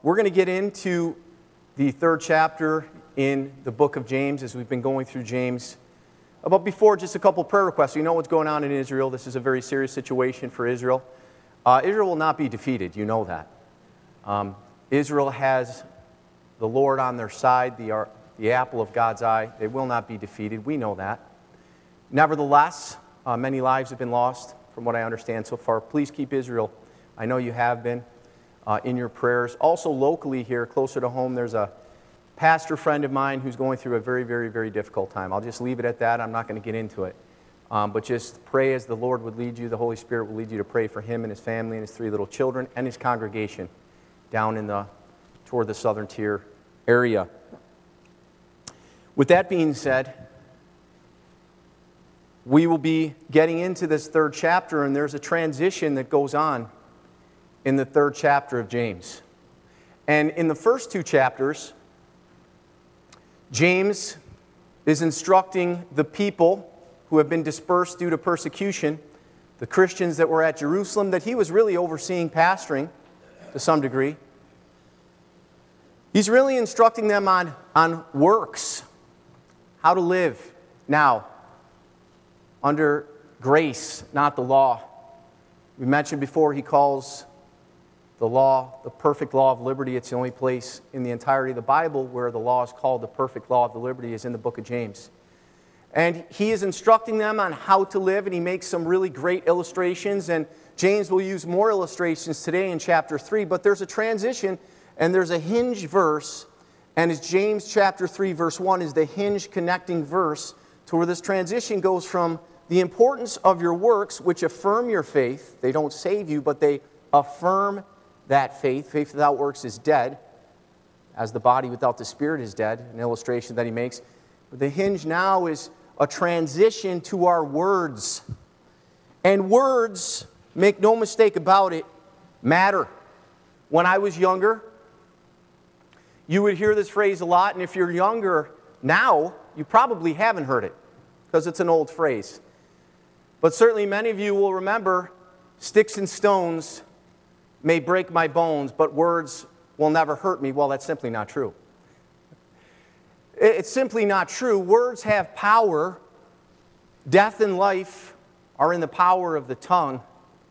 We're going to get into the third chapter in the book of James as we've been going through James. But before, just a couple prayer requests. You know what's going on in Israel. This is a very serious situation for Israel. Israel will not be defeated. You know that. Israel has the Lord on their side, the apple of God's eye. They will not be defeated. We know that. Nevertheless, many lives have been lost from what I understand so far. Please keep Israel. I know you have been. In your prayers. Also locally here, closer to home, there's a pastor friend of mine who's going through a very, very, very difficult time. I'll just leave it at that. I'm not going to get into it. But just pray as the Lord would lead you. The Holy Spirit will lead you to pray for him and his family and his 3 little children and his congregation down toward the southern tier area. With that being said, we will be getting into this third chapter, and there's a transition that goes on in the third chapter of James. And in the first 2 chapters, James is instructing the people who have been dispersed due to persecution, the Christians that were at Jerusalem, that he was really overseeing pastoring to some degree. He's really instructing them on works, how to live now under grace, not the law. We mentioned before he calls the law, the perfect law of liberty. It's the only place in the entirety of the Bible where the law is called the perfect law of the liberty is in the book of James. And he is instructing them on how to live, and he makes some really great illustrations, and James will use more illustrations today in chapter 3, but there's a transition, and there's a hinge verse, and as James chapter 3 verse 1 is the hinge connecting verse to where this transition goes from the importance of your works, which affirm your faith. They don't save you, but they affirm that faith. Faith without works is dead, as the body without the spirit is dead, an illustration that he makes. But the hinge now is a transition to our words. And words, make no mistake about it, matter. When I was younger, you would hear this phrase a lot, and if you're younger now, you probably haven't heard it, because it's an old phrase. But certainly many of you will remember, sticks and stones may break my bones, but words will never hurt me. Well, that's simply not true. It's simply not true. Words have power. Death and life are in the power of the tongue,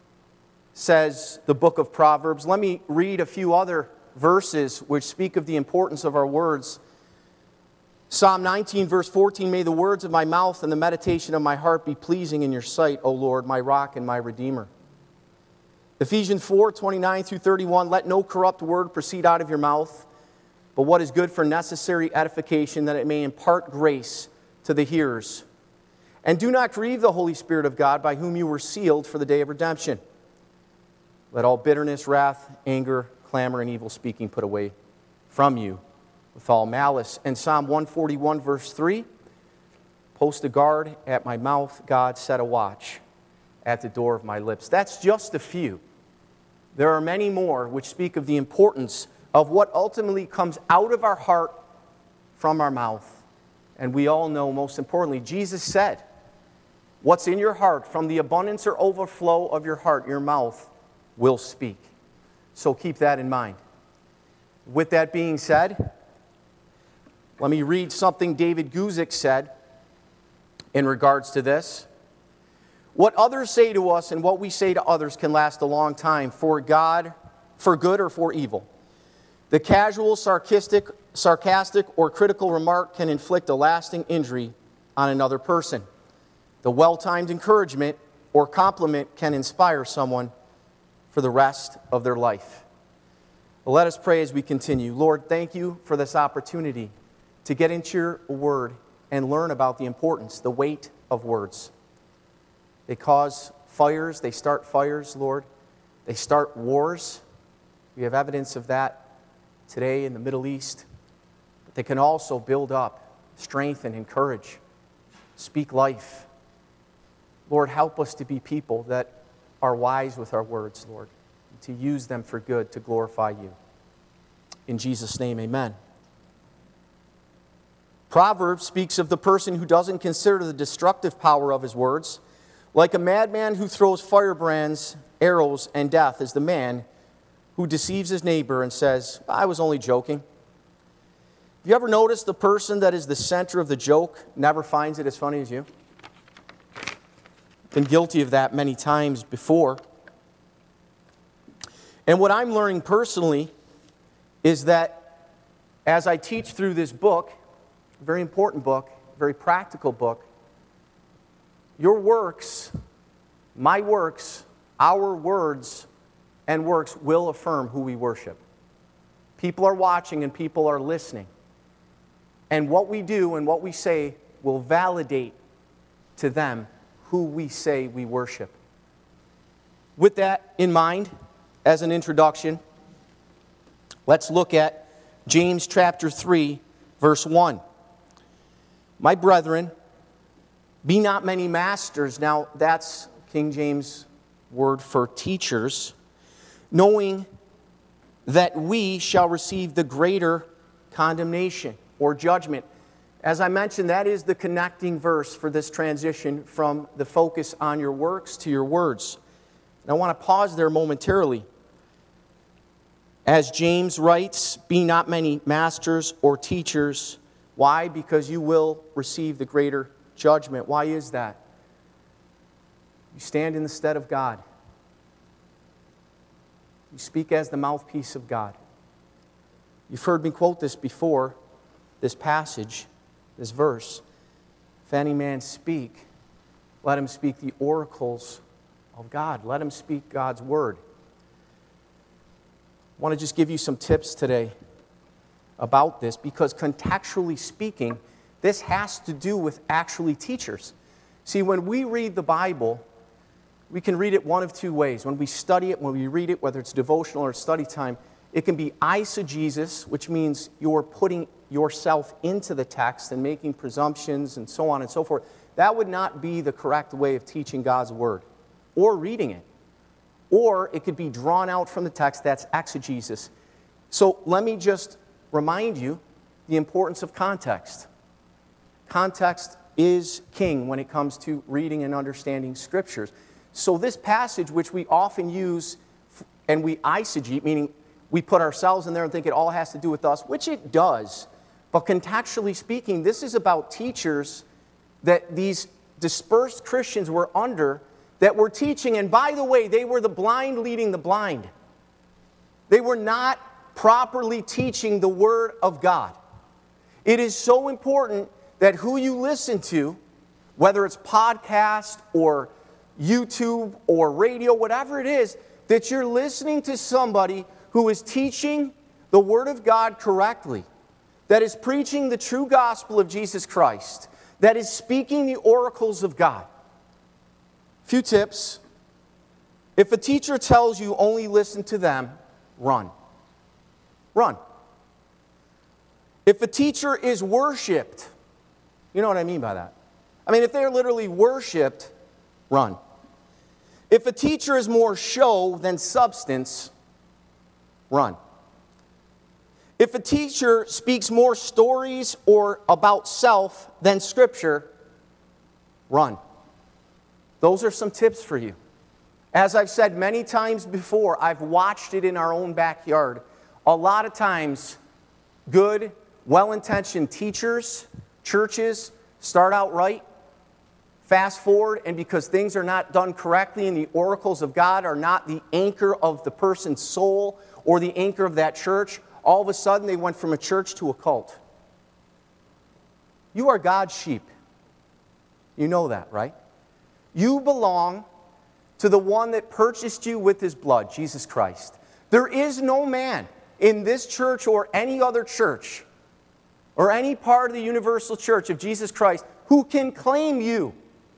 says the book of Proverbs. Let me read a few other verses which speak of the importance of our words. Psalm 19, verse 14, may the words of my mouth and the meditation of my heart be pleasing in your sight, O Lord, my rock and my redeemer. Ephesians 4, 29 through 31, let no corrupt word proceed out of your mouth, but what is good for necessary edification, that it may impart grace to the hearers. And do not grieve the Holy Spirit of God, by whom you were sealed for the day of redemption. Let all bitterness, wrath, anger, clamor, and evil speaking put away from you with all malice. And Psalm 141, verse 3, post a guard at my mouth, God, set a watch at the door of my lips. That's just a few. There are many more which speak of the importance of what ultimately comes out of our heart from our mouth. And we all know, most importantly, Jesus said, what's in your heart, from the abundance or overflow of your heart, your mouth will speak. So keep that in mind. With that being said, let me read something David Guzik said in regards to this. What others say to us and what we say to others can last a long time, for good or for evil. The casual, sarcastic, or critical remark can inflict a lasting injury on another person. The well-timed encouragement or compliment can inspire someone for the rest of their life. Well, let us pray as we continue. Lord, thank you for this opportunity to get into your word and learn about the importance, the weight of words. They cause fires. They start fires, Lord. They start wars. We have evidence of that today in the Middle East. But they can also build up, strengthen, encourage, speak life. Lord, help us to be people that are wise with our words, Lord, and to use them for good, to glorify you. In Jesus' name, amen. Proverbs speaks of the person who doesn't consider the destructive power of his words. Like a madman who throws firebrands, arrows, and death is the man who deceives his neighbor and says, I was only joking. Have you ever noticed the person that is the center of the joke never finds it as funny as you? Been guilty of that many times before. And what I'm learning personally is that as I teach through this book, a very important book, very practical book, your works, my works, our words and works will affirm who we worship. People are watching and people are listening. And what we do and what we say will validate to them who we say we worship. With that in mind, as an introduction, let's look at James chapter 3, verse 1. My brethren, be not many masters. Now, that's King James word for teachers, knowing that we shall receive the greater condemnation or judgment. As I mentioned, that is the connecting verse for this transition from the focus on your works to your words. And I want to pause there momentarily. As James writes, be not many masters or teachers. Why? Because you will receive the greater judgment. Why is that? You stand in the stead of God. You speak as the mouthpiece of God. You've heard me quote this before, this passage, this verse. If any man speak, let him speak the oracles of God. Let him speak God's word. I want to just give you some tips today about this because contextually speaking, this has to do with actually teachers. See, when we read the Bible, we can read it one of two ways. When we study it, when we read it, whether it's devotional or study time, it can be eisegesis, which means you're putting yourself into the text and making presumptions and so on and so forth. That would not be the correct way of teaching God's word or reading it. Or it could be drawn out from the text. That's exegesis. So let me just remind you the importance of context. Context is king when it comes to reading and understanding scriptures. So this passage, which we often use and we eisegete, meaning we put ourselves in there and think it all has to do with us, which it does. But contextually speaking, this is about teachers that these dispersed Christians were under that were teaching. And by the way, they were the blind leading the blind. They were not properly teaching the Word of God. It is so important that who you listen to, whether it's podcast or YouTube or radio, whatever it is, that you're listening to somebody who is teaching the Word of God correctly, that is preaching the true gospel of Jesus Christ, that is speaking the oracles of God. Few tips. If a teacher tells you only listen to them, run. Run. If a teacher is worshipped, you know what I mean by that. I mean, if they're literally worshipped, run. If a teacher is more show than substance, run. If a teacher speaks more stories or about self than Scripture, run. Those are some tips for you. As I've said many times before, I've watched it in our own backyard. A lot of times, good, well-intentioned teachers, churches, start out right, fast forward, and because things are not done correctly and the oracles of God are not the anchor of the person's soul or the anchor of that church, all of a sudden they went from a church to a cult. You are God's sheep. You know that, right? You belong to the one that purchased you with his blood, Jesus Christ. There is no man in this church or any other church or any part of the universal church of Jesus Christ who can claim you.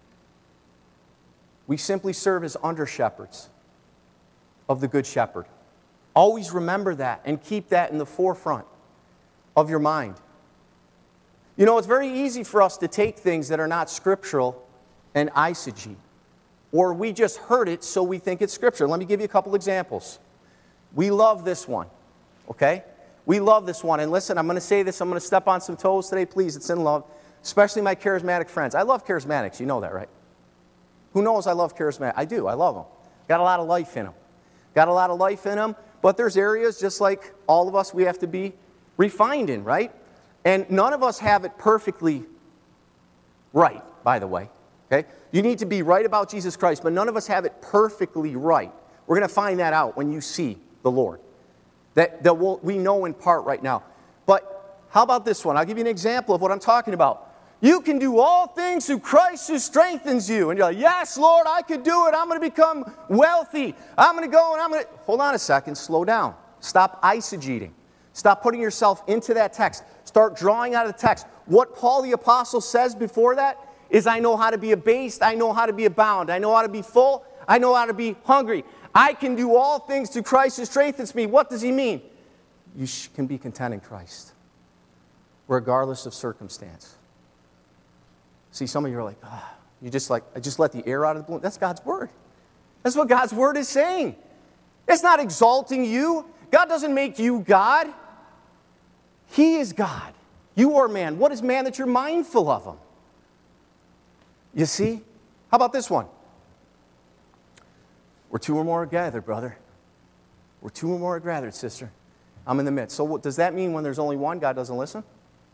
We simply serve as under-shepherds of the Good Shepherd. Always remember that and keep that in the forefront of your mind. You know, it's very easy for us to take things that are not scriptural and eisegete. Or we just heard it, so we think it's Scripture. Let me give you a couple examples. We love this one, okay? We love this one. And listen, I'm going to say this. I'm going to step on some toes today. Please, it's in love. Especially my charismatic friends. I love charismatics. You know that, right? Who knows I love charismatics? I do. I love them. Got a lot of life in them. Got a lot of life in them. But there's areas, just like all of us, we have to be refined in, right? And none of us have it perfectly right, by the way. Okay? You need to be right about Jesus Christ, but none of us have it perfectly right. We're going to find that out when you see the Lord. We know in part right now. But how about this one? I'll give you an example of what I'm talking about. You can do all things through Christ who strengthens you. And you're like, yes, Lord, I could do it. I'm going to become wealthy. I'm going to go and I'm going to... Hold on a second. Slow down. Stop eisegeting. Stop putting yourself into that text. Start drawing out of the text. What Paul the Apostle says before that is, I know how to be abased. I know how to be abound. I know how to be full. I know how to be hungry. I can do all things through Christ who strengthens me. What does he mean? You can be content in Christ, regardless of circumstance. See, some of you are like, I just let the air out of the balloon. That's God's word. That's what God's word is saying. It's not exalting you. God doesn't make you God. He is God. You are man. What is man that you're mindful of him? You see? How about this one? Where two or more are gathered, brother. Where two or more are gathered, sister. I'm in the midst. So does that mean when there's only one, God doesn't listen?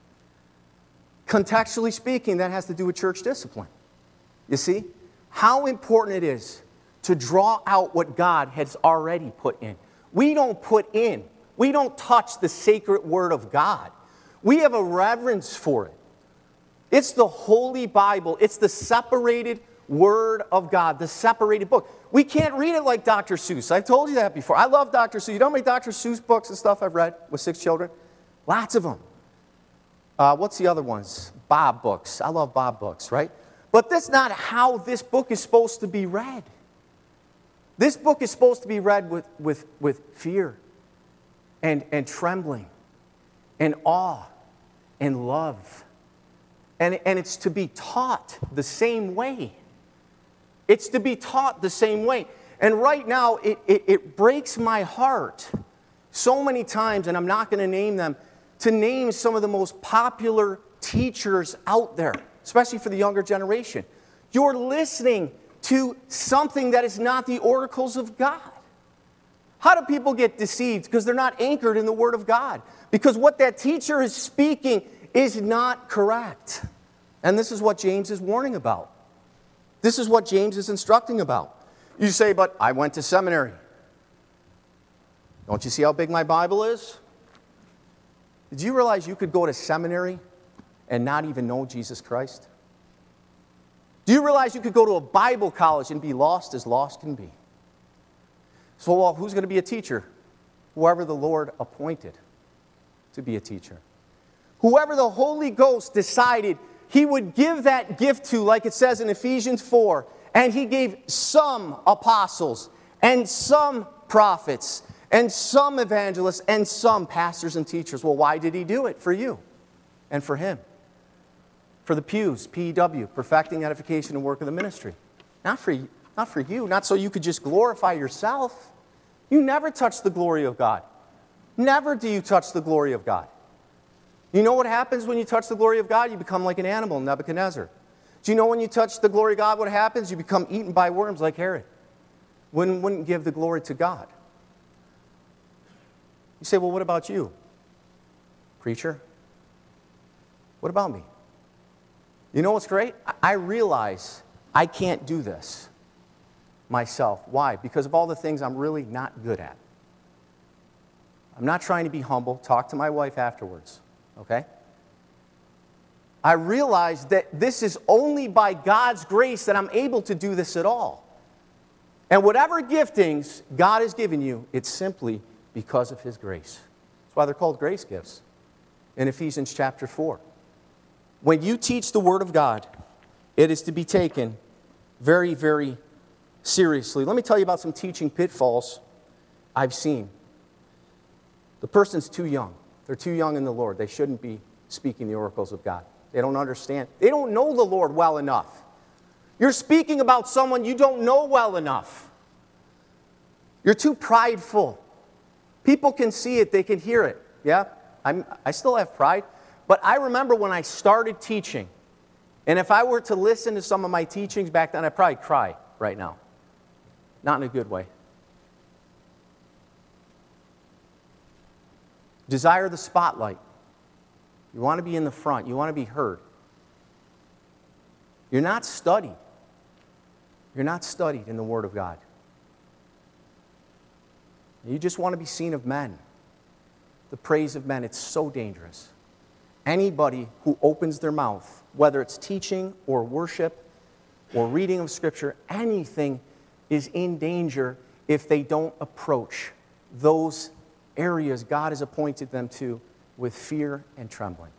Contextually speaking, that has to do with church discipline. You see? How important it is to draw out what God has already put in. We don't put in. We don't touch the sacred word of God. We have a reverence for it. It's the Holy Bible. It's the separated Word of God, the separated book. We can't read it like Dr. Seuss. I've told you that before. I love Dr. Seuss. You know how many Dr. Seuss books and stuff I've read with 6 children? Lots of them. What's the other ones? Bob books. I love Bob books, right? But that's not how this book is supposed to be read. This book is supposed to be read with fear and trembling and awe and love. And it's to be taught the same way. It's to be taught the same way. And right now, it breaks my heart so many times, and I'm not going to name them, to name some of the most popular teachers out there, especially for the younger generation. You're listening to something that is not the oracles of God. How do people get deceived? Because they're not anchored in the Word of God. Because what that teacher is speaking is not correct. And this is what James is warning about. This is what James is instructing about. You say, but I went to seminary. Don't you see how big my Bible is? Did you realize you could go to seminary and not even know Jesus Christ? Do you realize you could go to a Bible college and be lost as lost can be? So, well, who's going to be a teacher? Whoever the Lord appointed to be a teacher. Whoever the Holy Ghost decided He would give that gift to, like it says in Ephesians 4, and He gave some apostles, and some prophets, and some evangelists, and some pastors and teachers. Well, why did He do it? For you and for him. For the pews, PEW, perfecting edification and work of the ministry. Not for you, not so you could just glorify yourself. You never touch the glory of God. Never do you touch the glory of God. You know what happens when you touch the glory of God? You become like an animal, Nebuchadnezzar. Do you know when you touch the glory of God what happens? You become eaten by worms like Herod. Wouldn't give the glory to God. You say, well, what about you? Preacher? What about me? You know what's great? I realize I can't do this myself. Why? Because of all the things I'm really not good at. I'm not trying to be humble. Talk to my wife afterwards. Okay? I realize that this is only by God's grace that I'm able to do this at all. And whatever giftings God has given you, it's simply because of His grace. That's why they're called grace gifts in Ephesians chapter 4. When you teach the Word of God, it is to be taken very, very seriously. Let me tell you about some teaching pitfalls I've seen. The person's too young. They're too young in the Lord. They shouldn't be speaking the oracles of God. They don't understand. They don't know the Lord well enough. You're speaking about someone you don't know well enough. You're too prideful. People can see it. They can hear it. Yeah, I still have pride. But I remember when I started teaching, and if I were to listen to some of my teachings back then, I'd probably cry right now. Not in a good way. desire the spotlight. You want to be in the front. You want to be heard. You're not studied. You're not studied in the Word of God. You just want to be seen of men. The praise of men. It's so dangerous. Anybody who opens their mouth, whether it's teaching or worship or reading of Scripture, anything is in danger if they don't approach those areas God has appointed them to with fear and trembling.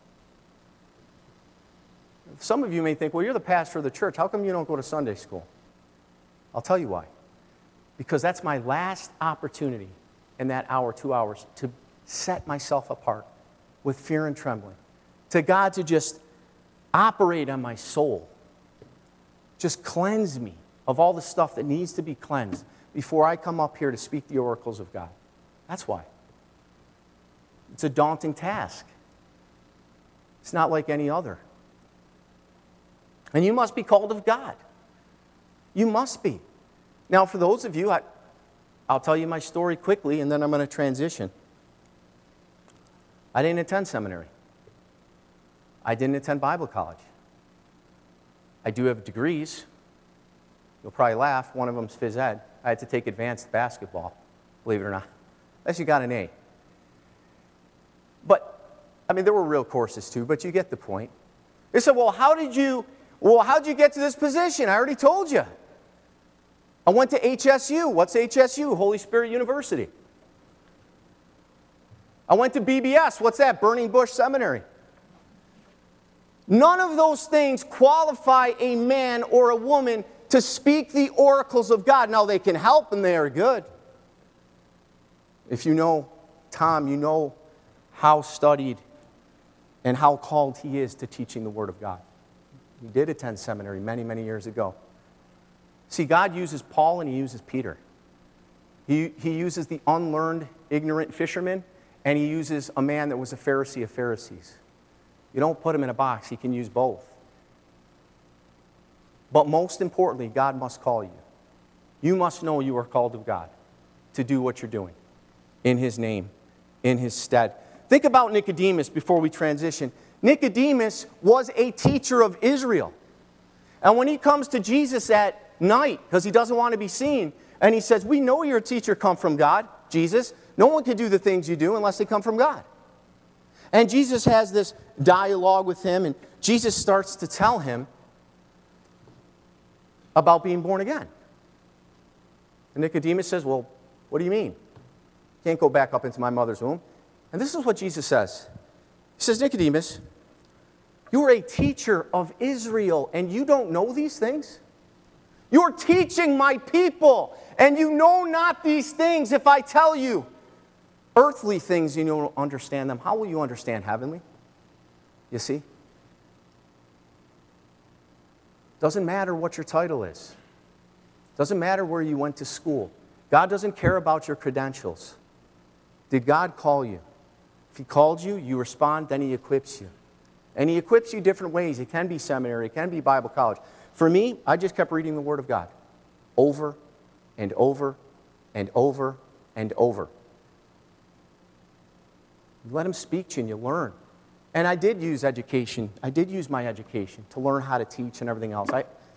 Some of you may think, well, you're the pastor of the church. How come you don't go to Sunday school? I'll tell you why. Because that's my last opportunity in that hour, 2 hours, to set myself apart with fear and trembling. To God to just operate on my soul. Just cleanse me of all the stuff that needs to be cleansed before I come up here to speak the oracles of God. That's why. It's a daunting task. It's not like any other. And you must be called of God. You must be. Now, for those of you, I'll tell you my story quickly, and then I'm going to transition. I didn't attend seminary. I didn't attend Bible college. I do have degrees. You'll probably laugh. One of them's phys ed. I had to take advanced basketball, believe it or not. Unless you got an A. But, I mean, there were real courses too, but you get the point. They said, well, how'd you get to this position? I already told you. I went to HSU. What's HSU? Holy Spirit University. I went to BBS. What's that? Burning Bush Seminary. None of those things qualify a man or a woman to speak the oracles of God. Now, they can help and they are good. If you know Tom, you know how studied and how called he is to teaching the Word of God. He did attend seminary many, many years ago. See, God uses Paul and he uses Peter. He uses the unlearned, ignorant fisherman, and he uses a man that was a Pharisee of Pharisees. You don't put him in a box. He can use both. But most importantly, God must call you. You must know you are called of God to do what you're doing in His name, in His stead. Think about Nicodemus before we transition. Nicodemus was a teacher of Israel. And when he comes to Jesus at night, because he doesn't want to be seen, and he says, we know you're a teacher come from God, Jesus. No one can do the things you do unless they come from God. And Jesus has this dialogue with him, and Jesus starts to tell him about being born again. And Nicodemus says, well, what do you mean? Can't go back up into my mother's womb. And this is what Jesus says. He says, Nicodemus, you are a teacher of Israel, and you don't know these things? You're teaching my people, and you know not these things. If I tell you earthly things, you don't understand them. How will you understand heavenly? You see? Doesn't matter what your title is. Doesn't matter where you went to school. God doesn't care about your credentials. Did God call you? If He called you, you respond, then He equips you. And He equips you different ways. It can be seminary, it can be Bible college. For me, I just kept reading the Word of God over and over and over and over. You let Him speak to you and you learn. And I did use education. I did use my education to learn how to teach and everything else.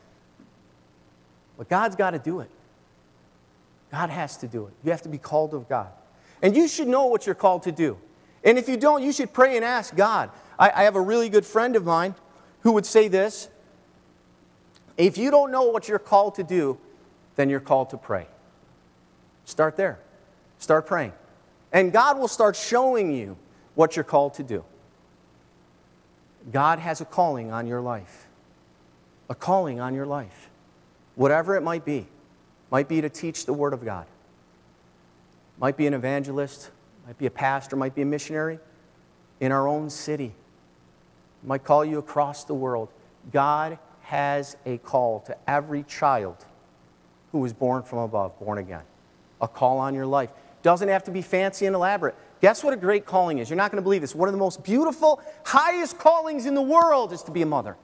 But God's got to do it. God has to do it. You have to be called of God. And you should know what you're called to do. And if you don't, you should pray and ask God. I have a really good friend of mine who would say this: if you don't know what you're called to do, then you're called to pray. Start there. Start praying. And God will start showing you what you're called to do. God has a calling on your life. A calling on your life. Whatever it might be. Might be to teach the Word of God. Might be an evangelist. Might be a pastor. Might be a missionary in our own city. Might call you across the world. God has a call to every child who was born from above, born again. A call on your life. Doesn't have to be fancy and elaborate. Guess what a great calling is? You're not going to believe this. One of the most beautiful, highest callings in the world is to be a mother.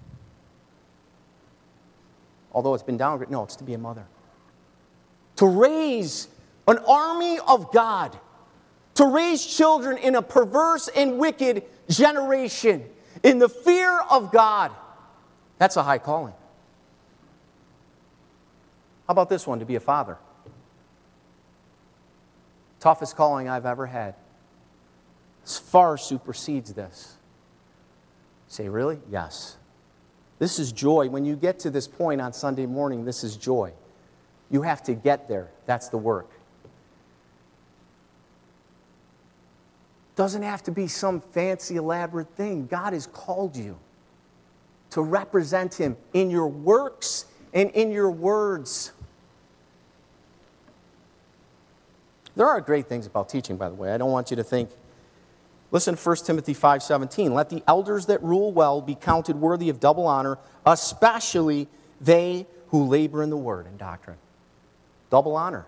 Although it's been downgraded. No, it's to be a mother. To raise an army of God. to raise children in a perverse and wicked generation, in the fear of God. That's a high calling. How about this one, to be a father? Toughest calling I've ever had. This far supersedes this. Say, really? Yes. This is joy. When you get to this point on Sunday morning, this is joy. You have to get there. That's the work. Doesn't have to be some fancy, elaborate thing. God has called you to represent Him in your works and in your words. There are great things about teaching, by the way. I don't want you to think. Listen to 1 Timothy 5:17. Let the elders that rule well be counted worthy of double honor, especially they who labor in the word and doctrine. Double honor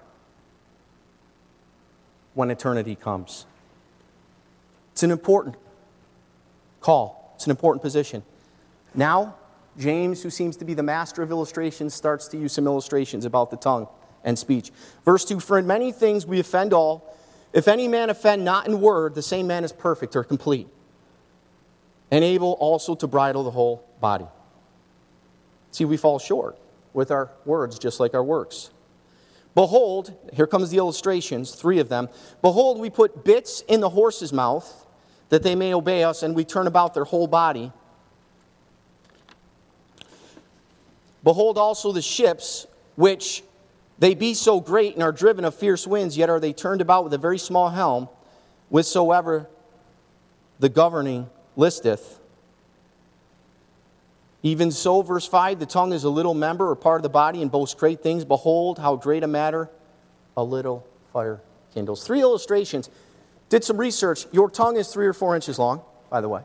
when eternity comes. It's an important call. It's an important position. Now, James, who seems to be the master of illustrations, starts to use some illustrations about the tongue and speech. Verse 2, for in many things we offend all. If any man offend not in word, the same man is perfect or complete, and able also to bridle the whole body. See, we fall short with our words just like our works. Behold, here comes the illustrations, 3 of them. Behold, we put bits in the horse's mouth, that they may obey us, and we turn about their whole body. Behold also the ships, which they be so great and are driven of fierce winds, yet are they turned about with a very small helm, whithersoever the governing listeth. Even so, verse 5, the tongue is a little member or part of the body and boasts great things. Behold, how great a matter a little fire kindles. 3 illustrations. Did some research. Your tongue is 3 or 4 inches long, by the way.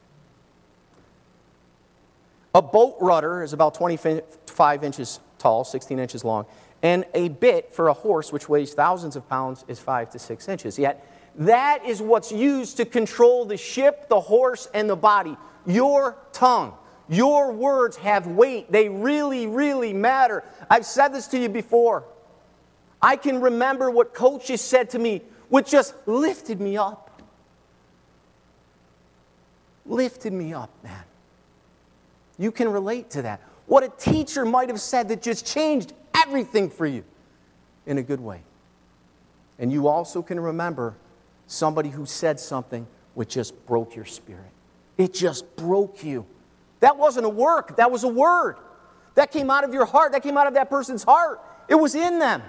A boat rudder is about 25 inches tall, 16 inches long. And a bit for a horse, which weighs thousands of pounds, is 5 to 6 inches. Yet, that is what's used to control the ship, the horse, and the body. Your tongue. Your words have weight. They really, really matter. I've said this to you before. I can remember what coaches said to me, which just lifted me up. Lifted me up, man. You can relate to that. What a teacher might have said that just changed everything for you in a good way. And you also can remember somebody who said something which just broke your spirit. It just broke you. That wasn't a work. That was a word. That came out of your heart. That came out of that person's heart. It was in them.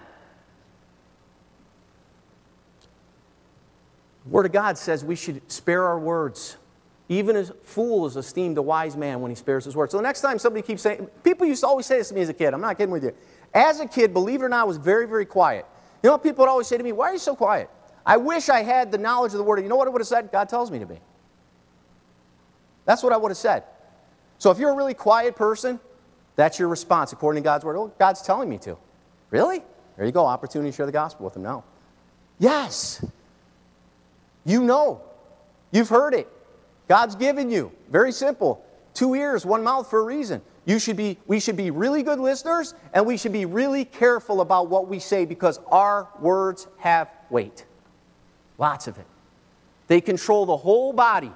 The Word of God says we should spare our words. Even a fool is esteemed a wise man when he spares his words. So the next time somebody keeps saying, people used to always say this to me as a kid. I'm not kidding with you. As a kid, believe it or not, I was very, very quiet. You know what people would always say to me? Why are you so quiet? I wish I had the knowledge of the Word. You know what I would have said? God tells me to be. That's what I would have said. So if you're a really quiet person, that's your response according to God's Word. Oh, God's telling me to. Really? There you go. Opportunity to share the gospel with them now. Yes. You know. You've heard it. God's given you. Very simple. 2 ears, 1 mouth for a reason. We should be really good listeners, and we should be really careful about what we say because our words have weight. Lots of it. They control the whole body.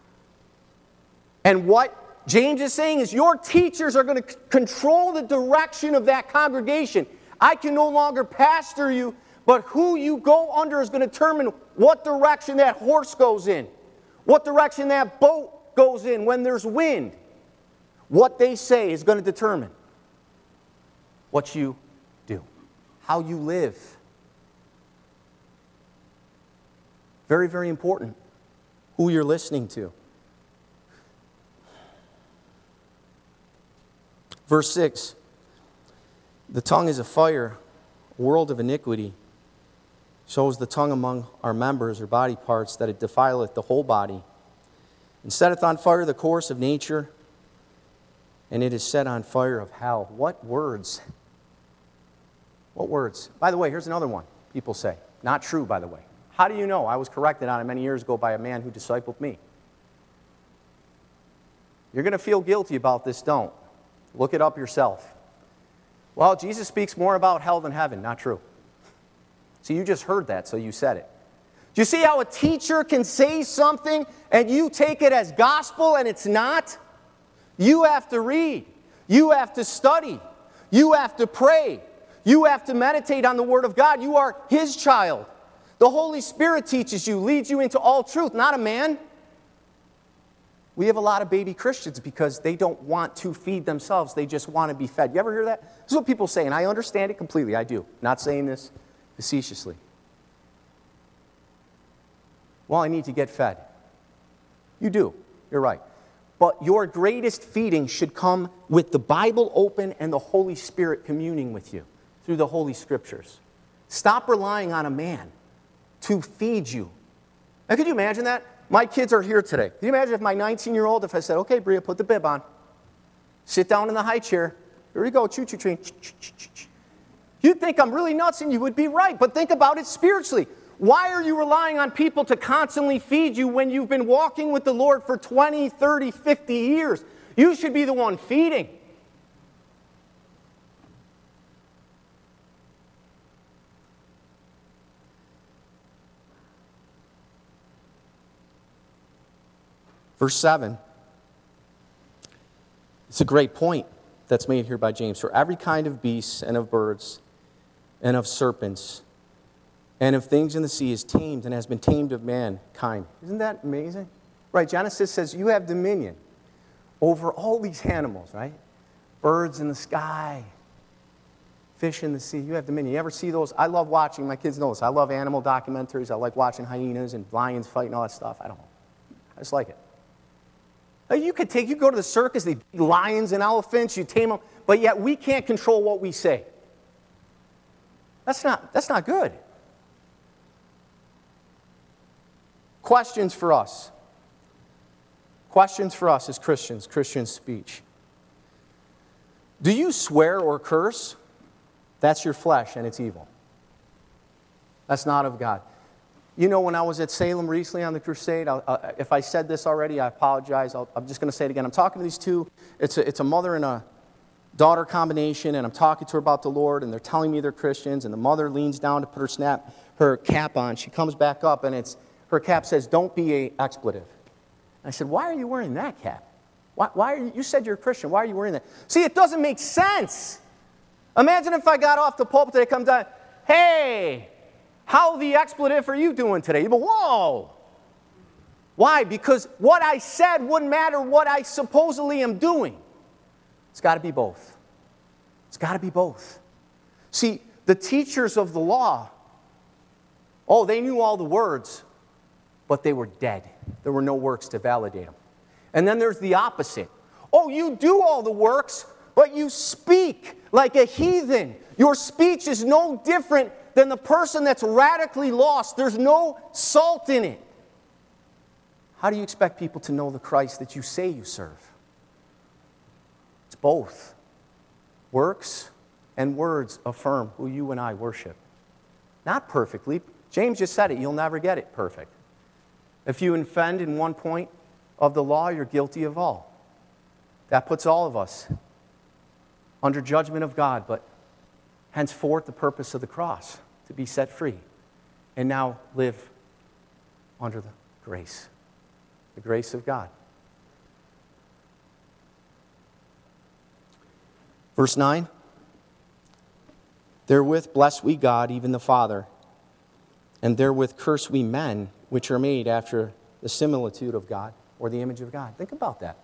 And what James is saying is your teachers are going to control the direction of that congregation. I can no longer pastor you, but who you go under is going to determine what direction that horse goes in, what direction that boat goes in when there's wind. What they say is going to determine what you do, how you live. Very, very important who you're listening to. Verse 6, the tongue is a fire, a world of iniquity. So is the tongue among our members or body parts, that it defileth the whole body, and setteth on fire the course of nature, and it is set on fire of hell. What words? What words? By the way, here's another one people say. Not true, by the way. How do you know? I was corrected on it many years ago by a man who discipled me. You're going to feel guilty about this, don't. Look it up yourself. Well, Jesus speaks more about hell than heaven. Not true. See, you just heard that, so you said it. Do you see how a teacher can say something and you take it as gospel and it's not? You have to read. You have to study. You have to pray. You have to meditate on the Word of God. You are His child. The Holy Spirit teaches you, leads you into all truth, not a man. We have a lot of baby Christians because they don't want to feed themselves. They just want to be fed. You ever hear that? This is what people say, and I understand it completely. I do. Not saying this facetiously. Well, I need to get fed. You do. You're right. But your greatest feeding should come with the Bible open and the Holy Spirit communing with you through the Holy Scriptures. Stop relying on a man to feed you. Now, could you imagine that? My kids are here today. Can you imagine if my 19-year-old, if I said, okay, Bria, put the bib on. Sit down in the high chair. Here we go, choo-choo train. You'd think I'm really nuts, and you would be right. But think about it spiritually. Why are you relying on people to constantly feed you when you've been walking with the Lord for 20, 30, 50 years? You should be the one feeding. Verse 7. It's a great point that's made here by James. For every kind of beasts and of birds and of serpents and of things in the sea is tamed and has been tamed of mankind. Isn't that amazing? Right, Genesis says you have dominion over all these animals, right? Birds in the sky, fish in the sea. You have dominion. You ever see those? I love watching, my kids know this, I love animal documentaries. I like watching hyenas and lions fight and all that stuff. I don't know. I just like it. You could go to the circus, the lions and elephants, you tame them, but yet we can't control what we say. That's not good. Questions for us. Questions for us as Christians, Christian speech. Do you swear or curse? That's your flesh and it's evil. That's not of God. You know, when I was at Salem recently on the crusade, if I said this already, I apologize. I'm just going to say it again. I'm talking to these two. It's a mother and a daughter combination, and I'm talking to her about the Lord, and they're telling me they're Christians, and the mother leans down to put her cap on. She comes back up, and her cap says, "Don't be an expletive." I said, "Why are you wearing that cap? Why are you said you're a Christian. Why are you wearing that?" See, it doesn't make sense. Imagine if I got off the pulpit and it comes down, "Hey, how the expletive are you doing today?" You go, "Whoa." Why? Because what I said wouldn't matter what I supposedly am doing. It's got to be both. It's got to be both. See, the teachers of the law, they knew all the words, but they were dead. There were no works to validate them. And then there's the opposite. You do all the works, but you speak like a heathen. Your speech is no different than the person that's radically lost. There's no salt in it. How do you expect people to know the Christ that you say you serve? It's both. Works and words affirm who you and I worship. Not perfectly. James just said it. You'll never get it perfect. If you offend in one point of the law, you're guilty of all. That puts all of us under judgment of God, but henceforth the purpose of the cross, to be set free, and now live under the grace of God. Verse 9, therewith bless we God, even the Father, and therewith curse we men, which are made after the similitude of God, or the image of God. Think about that.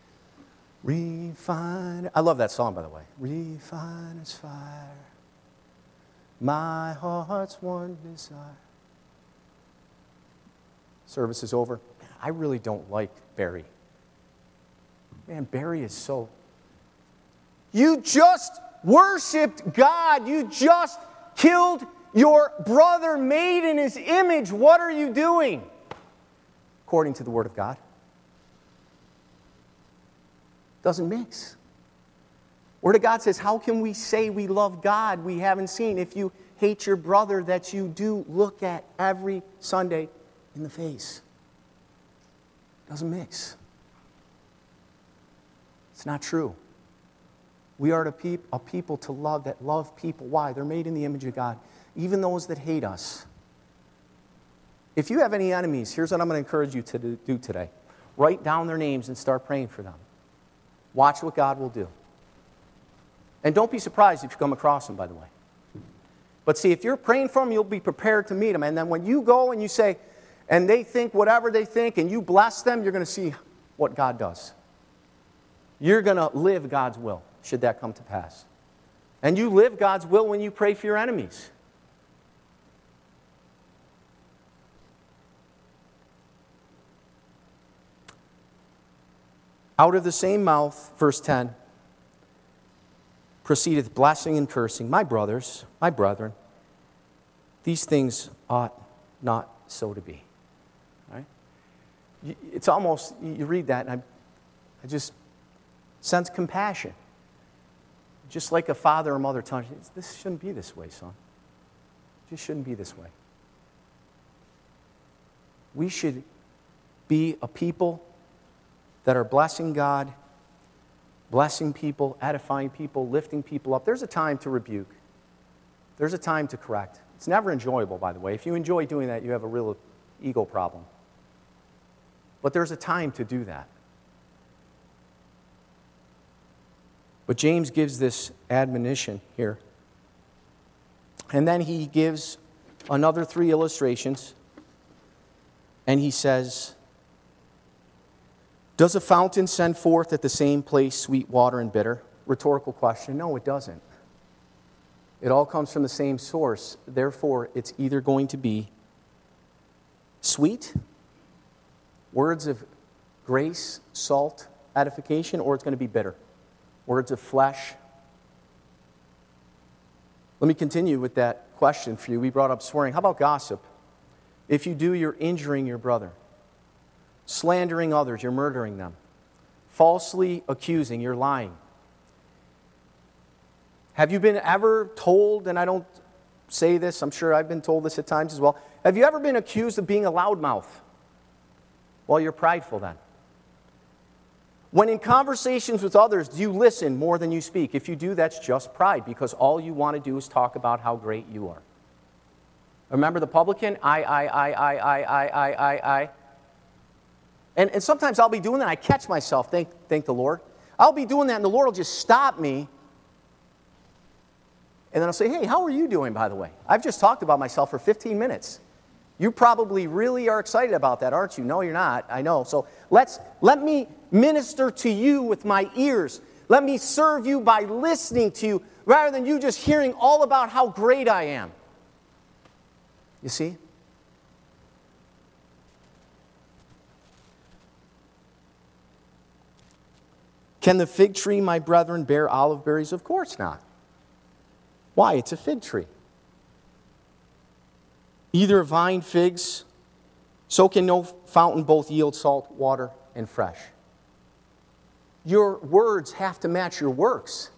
Refine. I love that song, by the way. Refine as fire, my heart's one desire. Service is over. I really don't like Barry. Man, Barry is so... You just worshipped God. You just killed your brother made in his image. What are you doing? According to the Word of God. Doesn't mix. Word of God says, how can we say we love God we haven't seen if you hate your brother that you do look at every Sunday in the face? Doesn't mix. It's not true. We are a people to love that love people. Why? They're made in the image of God. Even those that hate us. if you have any enemies, here's what I'm going to encourage you to do today. Write down their names and start praying for them. Watch what God will do. And don't be surprised if you come across them, by the way. But see, if you're praying for them, you'll be prepared to meet them. And then when you go and you say, and they think whatever they think, and you bless them, you're going to see what God does. You're going to live God's will, should that come to pass. And you live God's will when you pray for your enemies. Out of the same mouth, verse 10, proceedeth blessing and cursing. My brothers, my brethren, these things ought not so to be. Right? It's almost, you read that, and I just sense compassion. Just like a father or mother telling you, this shouldn't be this way, son. It just shouldn't be this way. We should be a people that are blessing God, blessing people, edifying people, lifting people up. There's a time to rebuke. There's a time to correct. It's never enjoyable, by the way. If you enjoy doing that, you have a real ego problem. But there's a time to do that. But James gives this admonition here. And then he gives another 3 illustrations. And he says, does a fountain send forth at the same place sweet water and bitter? Rhetorical question. No, it doesn't. It all comes from the same source. Therefore, it's either going to be sweet, words of grace, salt, edification, or it's going to be bitter, words of flesh. Let me continue with that question for you. We brought up swearing. How about gossip? If you do, you're injuring your brother. Slandering others, you're murdering them. Falsely accusing, you're lying. Have you been ever told, and I don't say this, I'm sure I've been told this at times as well, have you ever been accused of being a loudmouth? Well, you're prideful then. When in conversations with others, do you listen more than you speak? If you do, that's just pride, because all you want to do is talk about how great you are. Remember the publican? I. And sometimes I'll be doing that. I catch myself, thank the Lord. I'll be doing that, and the Lord will just stop me. And then I'll say, hey, how are you doing, by the way? I've just talked about myself for 15 minutes. You probably really are excited about that, aren't you? No, you're not. I know. So let me minister to you with my ears. Let me serve you by listening to you, rather than you just hearing all about how great I am. You see? Can the fig tree, my brethren, bear olive berries? Of course not. Why? It's a fig tree. Either vine figs, so can no fountain both yield salt water and fresh. Your words have to match your works.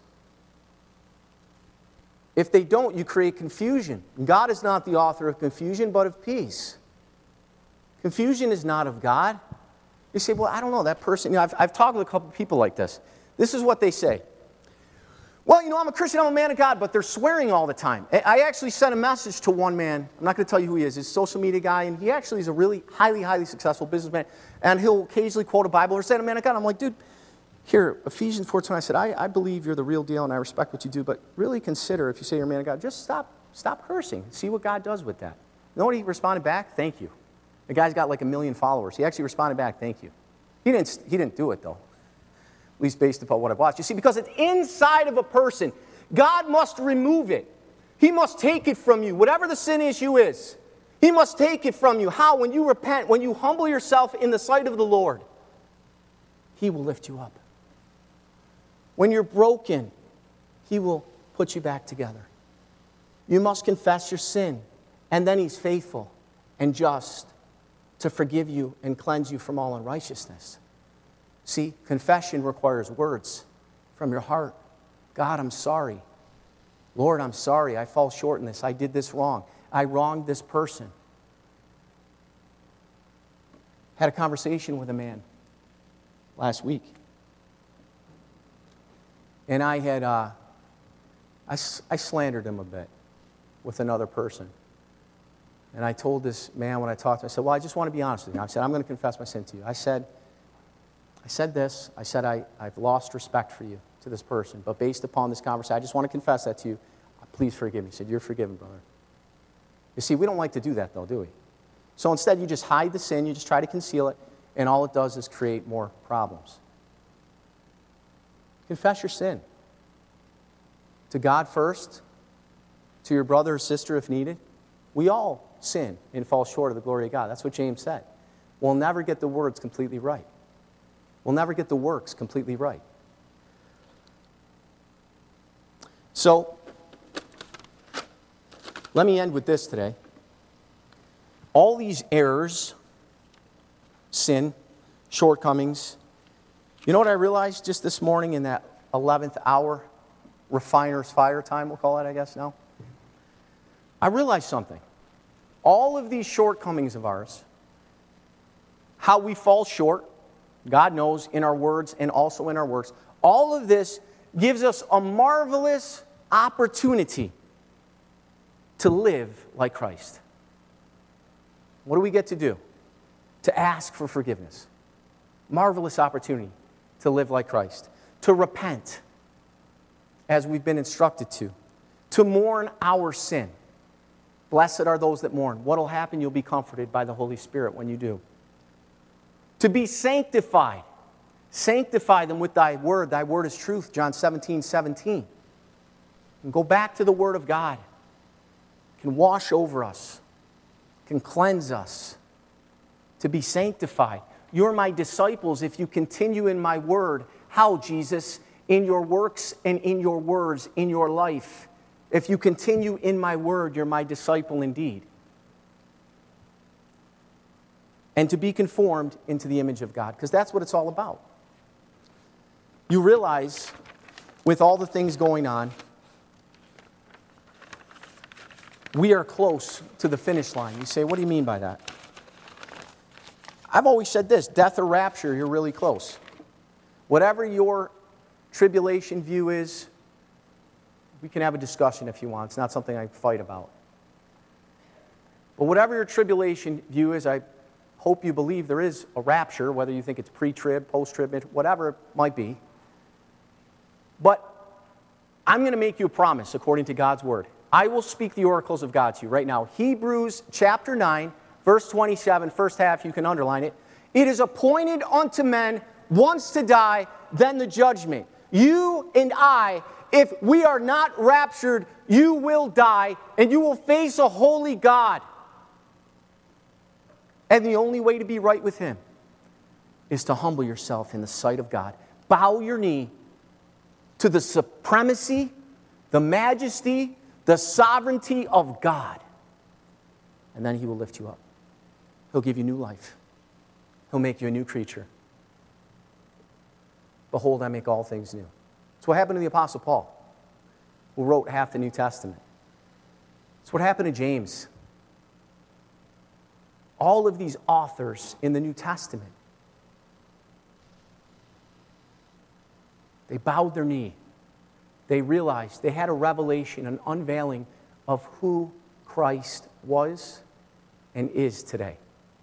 If they don't, you create confusion. God is not the author of confusion, but of peace. Confusion is not of God. You say, well, I don't know, that person, I've talked with a couple people like this. This is what they say. Well, I'm a Christian, I'm a man of God, but they're swearing all the time. I actually sent a message to one man. I'm not going to tell you who he is. He's a social media guy, and he actually is a really highly, highly successful businessman. And he'll occasionally quote a Bible or say, I'm a man of God. I'm like, dude, here, Ephesians 4:20, I said, I believe you're the real deal, and I respect what you do, but really consider, if you say you're a man of God, just stop cursing. See what God does with that. You know what he responded back? Thank you. The guy's got like 1 million followers. He actually responded back, thank you. He didn't do it, though, at least based upon what I've watched. You see, because it's inside of a person, God must remove it. He must take it from you. Whatever the sin issue is, He must take it from you. How? When you repent, when you humble yourself in the sight of the Lord, He will lift you up. When you're broken, He will put you back together. You must confess your sin, and then He's faithful and just to forgive you and cleanse you from all unrighteousness. See, confession requires words from your heart. God, I'm sorry. Lord, I'm sorry. I fall short in this. I did this wrong. I wronged this person. Had a conversation with a man last week. And I had, I slandered him a bit with another person. And I told this man when I talked to him, I said, well, I just want to be honest with you. I said, I'm going to confess my sin to you. I said this. I said, I've lost respect for you, to this person. But based upon this conversation, I just want to confess that to you. Please forgive me. He said, you're forgiven, brother. You see, we don't like to do that, though, do we? So instead, you just hide the sin. You just try to conceal it. And all it does is create more problems. Confess your sin. To God first. To your brother or sister if needed. We all sin and fall short of the glory of God. That's what James said. We'll never get the words completely right. We'll never get the works completely right. So, let me end with this today. All these errors, sin, shortcomings, you know what I realized just this morning in that 11th hour, refiner's fire time, we'll call it, I guess now? I realized something. All of these shortcomings of ours, how we fall short, God knows, in our words and also in our works, all of this gives us a marvelous opportunity to live like Christ. What do we get to do? To ask for forgiveness. Marvelous opportunity to live like Christ. To repent, as we've been instructed to. To mourn our sin. Blessed are those that mourn. What will happen? You'll be comforted by the Holy Spirit when you do. To be sanctified. Sanctify them with thy word. Thy word is truth, John 17:17. And go back to the word of God. It can wash over us. It can cleanse us. To be sanctified. You're my disciples if you continue in my word. How, Jesus? In your works and in your words, in your life. If you continue in my word, you're my disciple indeed. And to be conformed into the image of God, because that's what it's all about. You realize, with all the things going on, we are close to the finish line. You say, what do you mean by that? I've always said this, death or rapture, you're really close. Whatever your tribulation view is, we can have a discussion if you want. It's not something I fight about. But whatever your tribulation view is, I hope you believe there is a rapture, whether you think it's pre-trib, post-trib, whatever it might be. But I'm going to make you a promise according to God's word. I will speak the oracles of God to you right now. Hebrews chapter 9, verse 27, first half, you can underline it. It is appointed unto men once to die, then the judgment. You and I, if we are not raptured, you will die, and you will face a holy God. And the only way to be right with Him is to humble yourself in the sight of God. Bow your knee to the supremacy, the majesty, the sovereignty of God. And then He will lift you up. He'll give you new life. He'll make you a new creature. Behold, I make all things new. It's what happened to the Apostle Paul, who wrote half the New Testament. It's what happened to James. All of these authors in the New Testament, they bowed their knee. They realized they had a revelation, an unveiling of who Christ was and is today.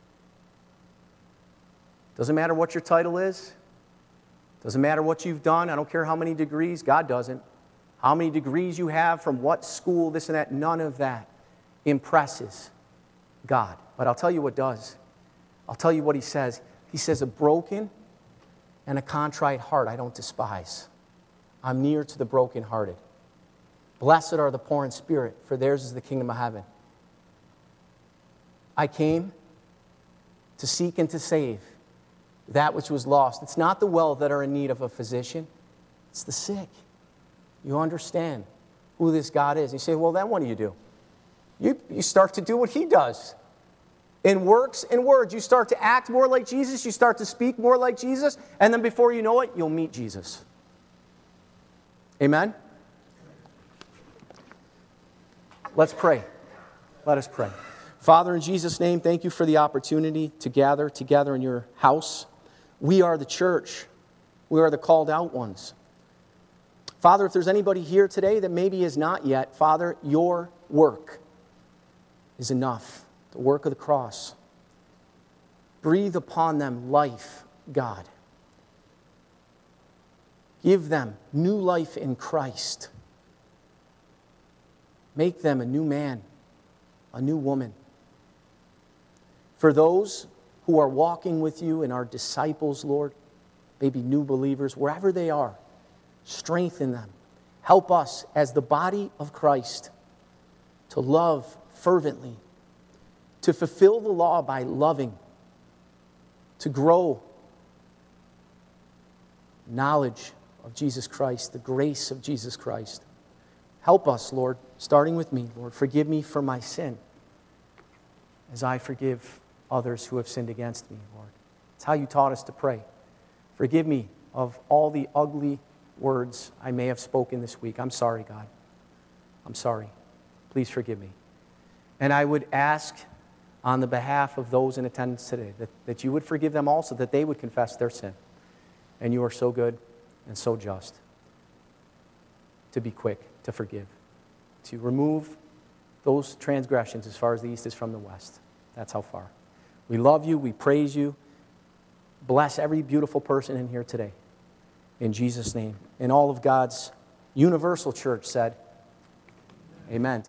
Doesn't matter what your title is. Doesn't matter what you've done. I don't care how many degrees. God doesn't. How many degrees you have, from what school, this and that. None of that impresses God. But I'll tell you what does. I'll tell you what He says. He says, a broken and a contrite heart I don't despise. I'm near to the brokenhearted. Blessed are the poor in spirit, for theirs is the kingdom of heaven. I came to seek and to save that which was lost. It's not the well that are in need of a physician. It's the sick. You understand who this God is. You say, well, then what do? You start to do what He does. In works and words, you start to act more like Jesus. You start to speak more like Jesus. And then before you know it, you'll meet Jesus. Amen? Let's pray. Let us pray. Father, in Jesus' name, thank you for the opportunity to gather together in your house. We are the church. We are the called out ones. Father, if there's anybody here today that maybe is not yet, Father, your work is enough. the work of the cross. Breathe upon them life, God. Give them new life in Christ. Make them a new man, a new woman. For those who are walking with you and are disciples, Lord, maybe new believers, wherever they are, strengthen them. Help us as the body of Christ to love fervently, to fulfill the law by loving, to grow knowledge of Jesus Christ, the grace of Jesus Christ. Help us, Lord, starting with me, Lord. Forgive me for my sin as I forgive others who have sinned against me, Lord. It's how you taught us to pray. Forgive me of all the ugly words I may have spoken this week. I'm sorry, God. I'm sorry. Please forgive me. And I would ask on the behalf of those in attendance today that you would forgive them also, that they would confess their sin. And you are so good and so just to be quick to forgive, to remove those transgressions as far as the east is from the west. That's how far. We love you. We praise you. Bless every beautiful person in here today. In Jesus' name. And all of God's universal church said, amen.